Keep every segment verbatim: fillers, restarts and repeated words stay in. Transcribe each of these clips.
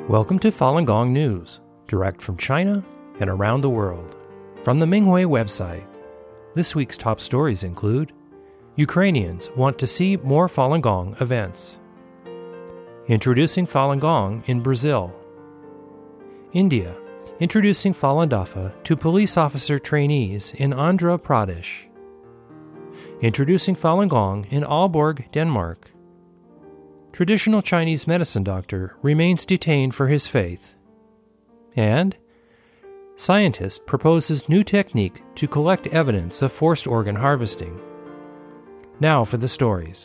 Welcome to Falun Gong News, direct from China and around the world. From the Minghui website, this week's top stories include: Ukrainians want to see more Falun Gong events. Introducing Falun Gong in Brazil. India, introducing Falun Dafa to police officer trainees in Andhra Pradesh. Introducing Falun Gong in Aalborg, Denmark. Traditional Chinese medicine doctor remains detained for his faith. And scientist proposes new technique to collect evidence of forced organ harvesting. Now for the stories.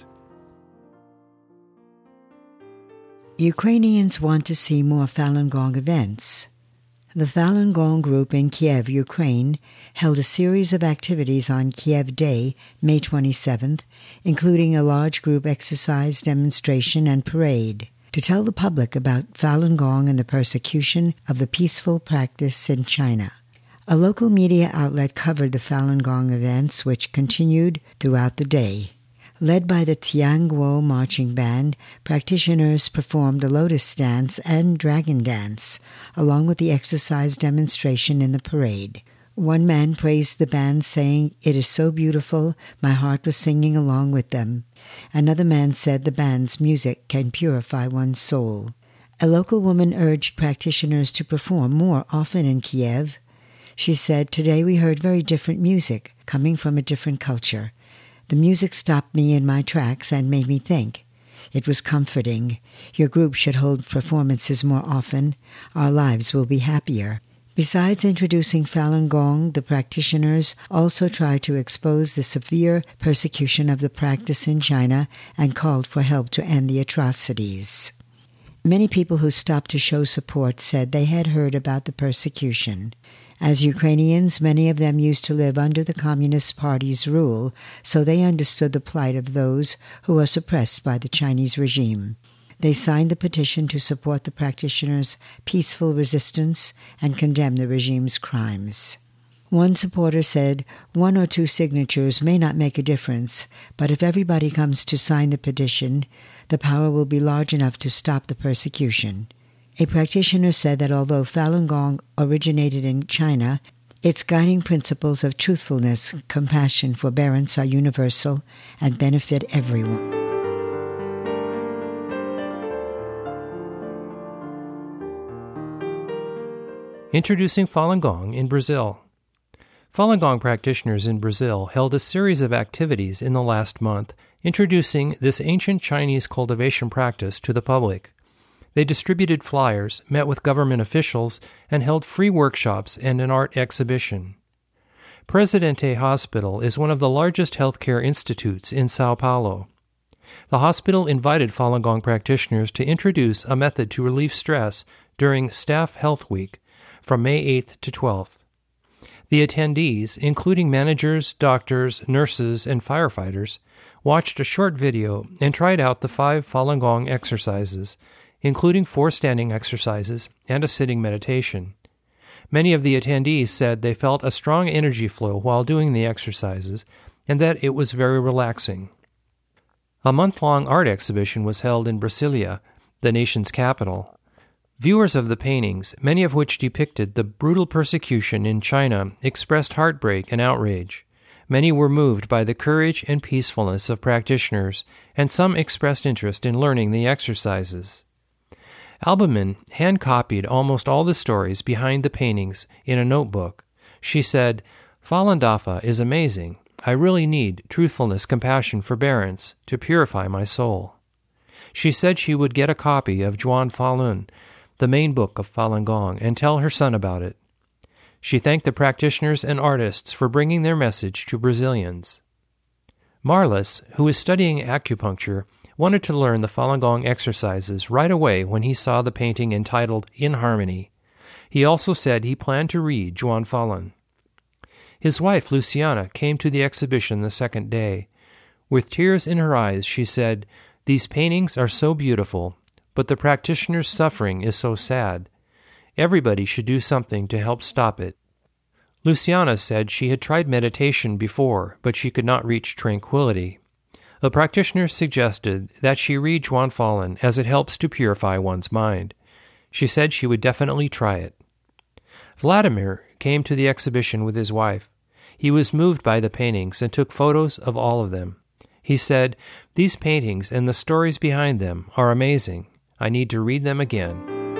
Ukrainians want to see more Falun Gong events. The Falun Gong group in Kiev, Ukraine, held a series of activities on Kiev Day, May twenty-seventh, including a large group exercise, demonstration, and parade, to tell the public about Falun Gong and the persecution of the peaceful practice in China. A local media outlet covered the Falun Gong events, which continued throughout the day. Led by the Tianguo marching band, practitioners performed a lotus dance and dragon dance, along with the exercise demonstration in the parade. One man praised the band, saying, "It is so beautiful, my heart was singing along with them." Another man said the band's music can purify one's soul. A local woman urged practitioners to perform more often in Kiev. She said, "Today we heard very different music, coming from a different culture. The music stopped me in my tracks and made me think. It was comforting. Your group should hold performances more often. Our lives will be happier." Besides introducing Falun Gong, the practitioners also tried to expose the severe persecution of the practice in China and called for help to end the atrocities. Many people who stopped to show support said they had heard about the persecution. As Ukrainians, many of them used to live under the Communist Party's rule, so they understood the plight of those who are suppressed by the Chinese regime. They signed the petition to support the practitioners' peaceful resistance and condemn the regime's crimes. One supporter said, "One or two signatures may not make a difference, but if everybody comes to sign the petition, the power will be large enough to stop the persecution." A practitioner said that although Falun Gong originated in China, its guiding principles of truthfulness, compassion, forbearance are universal and benefit everyone. Introducing Falun Gong in Brazil. Falun Gong practitioners in Brazil held a series of activities in the last month, introducing this ancient Chinese cultivation practice to the public. They distributed flyers, met with government officials, and held free workshops and an art exhibition. Presidente Hospital is one of the largest healthcare institutes in Sao Paulo. The hospital invited Falun Gong practitioners to introduce a method to relieve stress during Staff Health Week from May eighth to twelfth. The attendees, including managers, doctors, nurses, and firefighters, watched a short video and tried out the five Falun Gong exercises, including four standing exercises and a sitting meditation. Many of the attendees said they felt a strong energy flow while doing the exercises and that it was very relaxing. A month-long art exhibition was held in Brasilia, the nation's capital. Viewers of the paintings, many of which depicted the brutal persecution in China, expressed heartbreak and outrage. Many were moved by the courage and peacefulness of practitioners, and some expressed interest in learning the exercises. Albumin hand-copied almost all the stories behind the paintings in a notebook. She said, "Falun Dafa is amazing. I really need truthfulness, compassion, forbearance to purify my soul." She said she would get a copy of Zhuan Falun, the main book of Falun Gong, and tell her son about it. She thanked the practitioners and artists for bringing their message to Brazilians. Marlis, who is studying acupuncture, wanted to learn the Falun Gong exercises right away when he saw the painting entitled In Harmony. He also said he planned to read Zhuan Falun. His wife, Luciana, came to the exhibition the second day. With tears in her eyes, she said, "These paintings are so beautiful, but the practitioner's suffering is so sad. Everybody should do something to help stop it." Luciana said she had tried meditation before, but she could not reach tranquility. The practitioner suggested that she read Zhuan Falun as it helps to purify one's mind. She said she would definitely try it. Vladimir came to the exhibition with his wife. He was moved by the paintings and took photos of all of them. He said, "These paintings and the stories behind them are amazing. I need to read them again."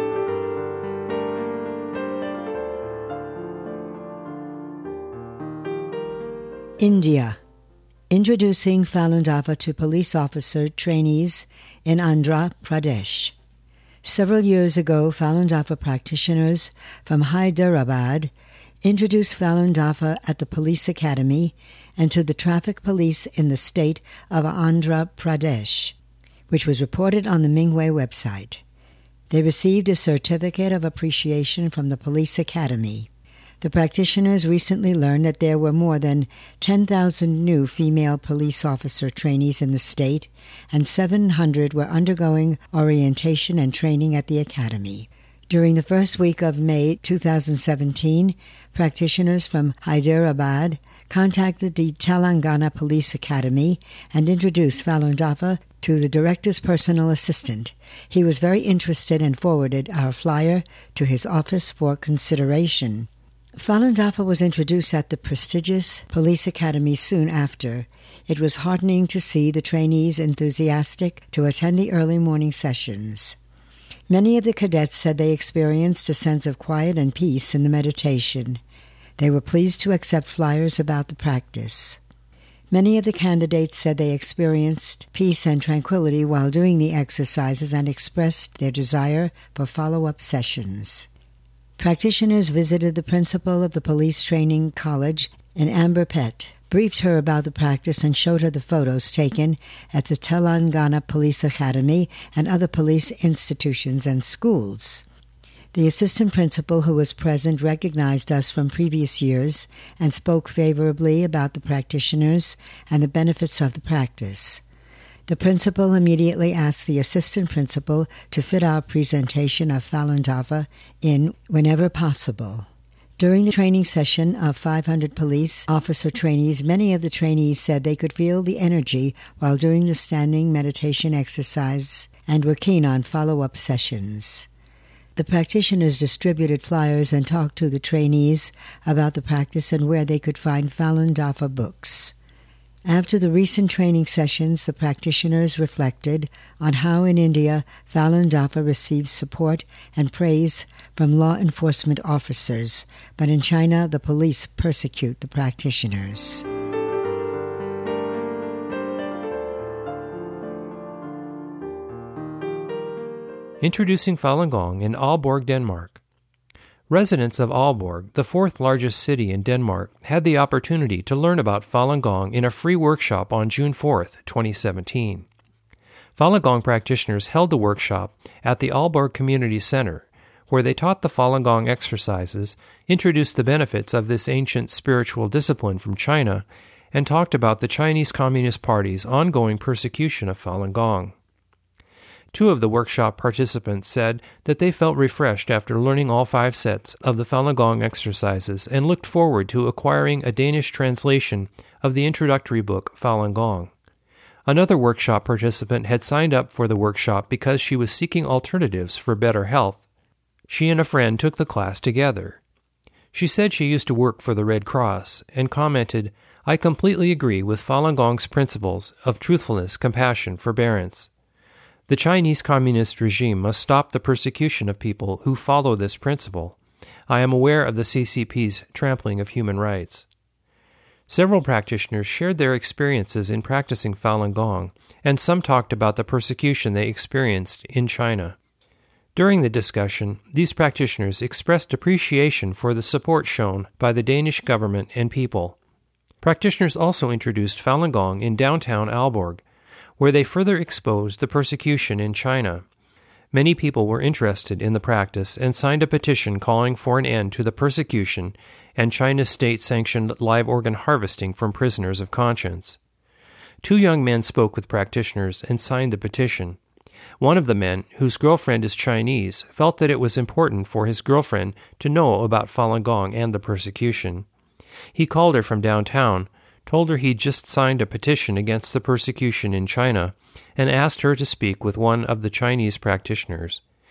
India. Introducing Falun Dafa to police officer trainees in Andhra Pradesh. Several years ago, Falun Dafa practitioners from Hyderabad introduced Falun Dafa at the police academy and to the traffic police in the state of Andhra Pradesh, which was reported on the Mingway website. They received a certificate of appreciation from the police academy. The practitioners recently learned that there were more than ten thousand new female police officer trainees in the state, and seven hundred were undergoing orientation and training at the academy. During the first week of May two thousand seventeen, practitioners from Hyderabad contacted the Telangana Police Academy and introduced Falun Dafa to the director's personal assistant. He was very interested and forwarded our flyer to his office for consideration. Falun Dafa was introduced at the prestigious police academy soon after. It was heartening to see the trainees enthusiastic to attend the early morning sessions. Many of the cadets said they experienced a sense of quiet and peace in the meditation. They were pleased to accept flyers about the practice. Many of the candidates said they experienced peace and tranquility while doing the exercises and expressed their desire for follow-up sessions. Practitioners visited the principal of the police training college in Amberpet, briefed her about the practice and showed her the photos taken at the Telangana Police Academy and other police institutions and schools. The assistant principal who was present recognized us from previous years and spoke favorably about the practitioners and the benefits of the practice. The principal immediately asked the assistant principal to fit our presentation of Falun Dafa in whenever possible. During the training session of five hundred police officer trainees, many of the trainees said they could feel the energy while doing the standing meditation exercise and were keen on follow-up sessions. The practitioners distributed flyers and talked to the trainees about the practice and where they could find Falun Dafa books. After the recent training sessions, the practitioners reflected on how in India Falun Dafa receives support and praise from law enforcement officers, but in China the police persecute the practitioners. Introducing Falun Gong in Aalborg, Denmark. Residents of Aalborg, the fourth largest city in Denmark, had the opportunity to learn about Falun Gong in a free workshop on June fourth, twenty seventeen. Falun Gong practitioners held the workshop at the Aalborg Community Center, where they taught the Falun Gong exercises, introduced the benefits of this ancient spiritual discipline from China, and talked about the Chinese Communist Party's ongoing persecution of Falun Gong. Two of the workshop participants said that they felt refreshed after learning all five sets of the Falun Gong exercises and looked forward to acquiring a Danish translation of the introductory book Falun Gong. Another workshop participant had signed up for the workshop because she was seeking alternatives for better health. She and a friend took the class together. She said she used to work for the Red Cross and commented, "I completely agree with Falun Gong's principles of truthfulness, compassion, forbearance. The Chinese Communist regime must stop the persecution of people who follow this principle. I am aware of the C C P's trampling of human rights." Several practitioners shared their experiences in practicing Falun Gong, and some talked about the persecution they experienced in China. During the discussion, these practitioners expressed appreciation for the support shown by the Danish government and people. Practitioners also introduced Falun Gong in downtown Aalborg, where they further exposed the persecution in China. Many people were interested in the practice and signed a petition calling for an end to the persecution and China's state-sanctioned live organ harvesting from prisoners of conscience. Two young men spoke with practitioners and signed the petition. One of the men, whose girlfriend is Chinese, felt that it was important for his girlfriend to know about Falun Gong and the persecution. He called her from downtown, told her he'd just signed a petition against the persecution in China, and asked her to speak with one of the Chinese practitioners.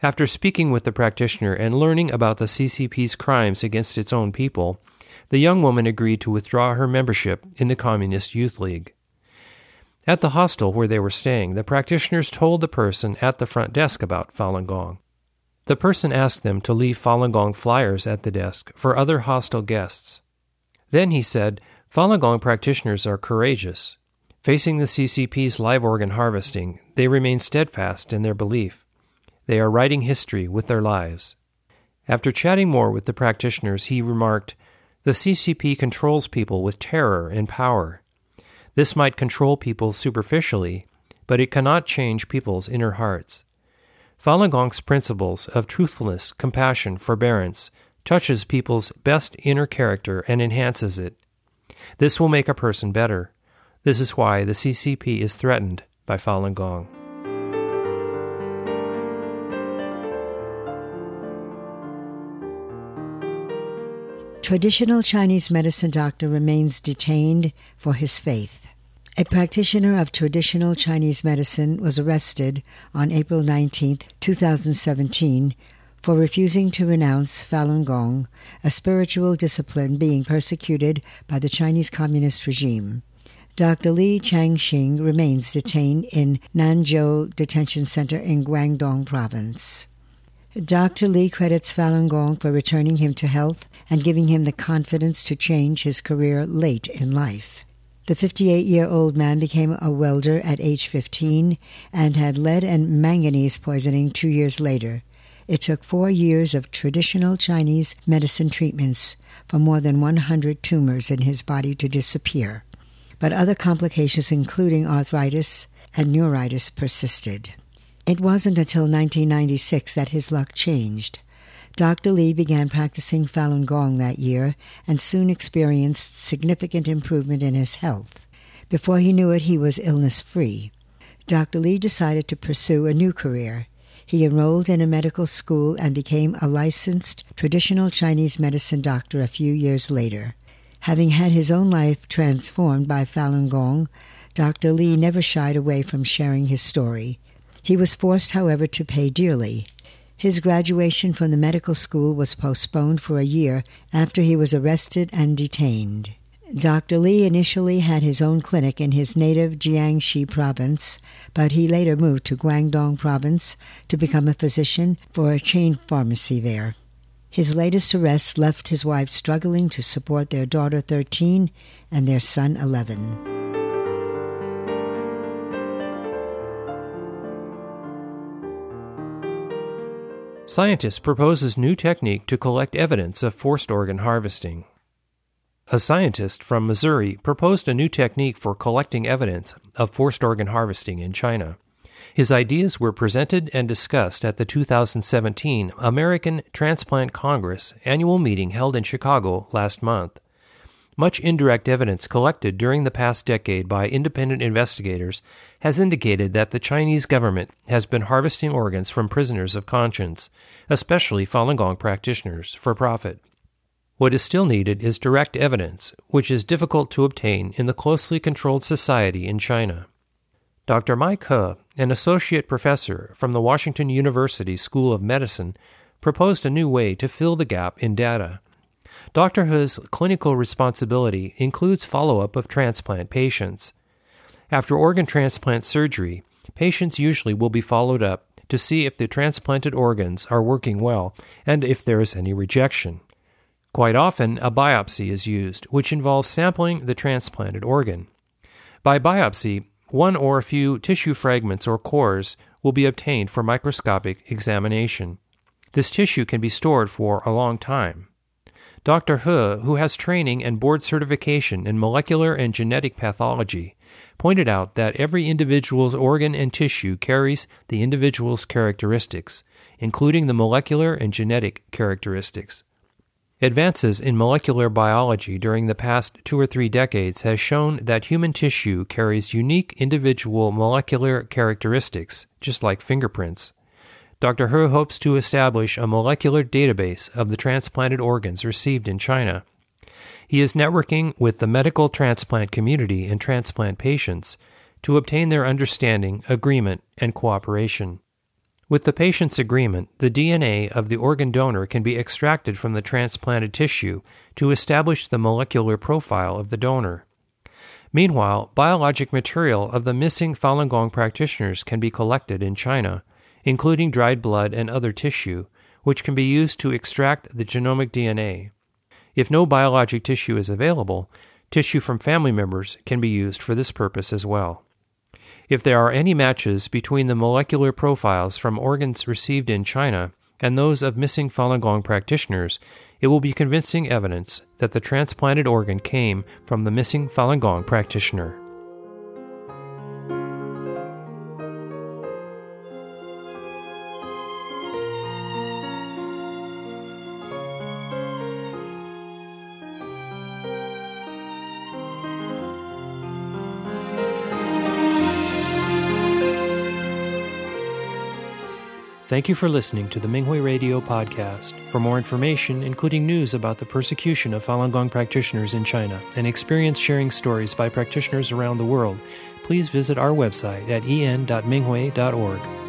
After speaking with the practitioner and learning about the C C P's crimes against its own people, the young woman agreed to withdraw her membership in the Communist Youth League. At the hostel where they were staying, the practitioners told the person at the front desk about Falun Gong. The person asked them to leave Falun Gong flyers at the desk for other hostel guests. Then he said, Falun Gong practitioners are courageous. Facing the C C P's live organ harvesting, they remain steadfast in their belief. They are writing history with their lives. After chatting more with the practitioners, he remarked, the C C P controls people with terror and power. This might control people superficially, but it cannot change people's inner hearts. Falun Gong's principles of truthfulness, compassion, forbearance touches people's best inner character and enhances it. This will make a person better. This is why the C C P is threatened by Falun Gong. Traditional Chinese medicine doctor remains detained for his faith. A practitioner of traditional Chinese medicine was arrested on April nineteenth, twenty seventeen, for refusing to renounce Falun Gong, a spiritual discipline being persecuted by the Chinese Communist regime. Doctor Li Changxing remains detained in Nanzhou Detention Center in Guangdong Province. Doctor Li credits Falun Gong for returning him to health and giving him the confidence to change his career late in life. The fifty-eight-year-old man became a welder at age fifteen and had lead and manganese poisoning two years later. It took four years of traditional Chinese medicine treatments for more than one hundred tumors in his body to disappear. But other complications, including arthritis and neuritis, persisted. It wasn't until nineteen ninety-six that his luck changed. Doctor Li began practicing Falun Gong that year and soon experienced significant improvement in his health. Before he knew it, he was illness-free. Doctor Li decided to pursue a new career. He enrolled in a medical school and became a licensed traditional Chinese medicine doctor a few years later. Having had his own life transformed by Falun Gong, Doctor Li never shied away from sharing his story. He was forced, however, to pay dearly. His graduation from the medical school was postponed for a year after he was arrested and detained. Doctor Li initially had his own clinic in his native Jiangxi province, but he later moved to Guangdong province to become a physician for a chain pharmacy there. His latest arrest left his wife struggling to support their daughter thirteen and their son eleven. Scientist proposes new technique to collect evidence of forced organ harvesting. A scientist from Missouri proposed a new technique for collecting evidence of forced organ harvesting in China. His ideas were presented and discussed at the two thousand seventeen American Transplant Congress annual meeting held in Chicago last month. Much indirect evidence collected during the past decade by independent investigators has indicated that the Chinese government has been harvesting organs from prisoners of conscience, especially Falun Gong practitioners, for profit. What is still needed is direct evidence, which is difficult to obtain in the closely controlled society in China. Doctor Mike He, an associate professor from the Washington University School of Medicine, proposed a new way to fill the gap in data. Doctor He's clinical responsibility includes follow-up of transplant patients. After organ transplant surgery, patients usually will be followed up to see if the transplanted organs are working well and if there is any rejection. Quite often, a biopsy is used, which involves sampling the transplanted organ. By biopsy, one or a few tissue fragments or cores will be obtained for microscopic examination. This tissue can be stored for a long time. Doctor He, who has training and board certification in molecular and genetic pathology, pointed out that every individual's organ and tissue carries the individual's characteristics, including the molecular and genetic characteristics. Advances in molecular biology during the past two or three decades has shown that human tissue carries unique individual molecular characteristics, just like fingerprints. Doctor He hopes to establish a molecular database of the transplanted organs received in China. He is networking with the medical transplant community and transplant patients to obtain their understanding, agreement, and cooperation. With the patient's agreement, the D N A of the organ donor can be extracted from the transplanted tissue to establish the molecular profile of the donor. Meanwhile, biologic material of the missing Falun Gong practitioners can be collected in China, including dried blood and other tissue, which can be used to extract the genomic D N A. If no biologic tissue is available, tissue from family members can be used for this purpose as well. If there are any matches between the molecular profiles from organs received in China and those of missing Falun Gong practitioners, it will be convincing evidence that the transplanted organ came from the missing Falun Gong practitioner. Thank you for listening to the Minghui Radio podcast. For more information, including news about the persecution of Falun Gong practitioners in China and experience-sharing stories by practitioners around the world, please visit our website at en dot minghui dot org.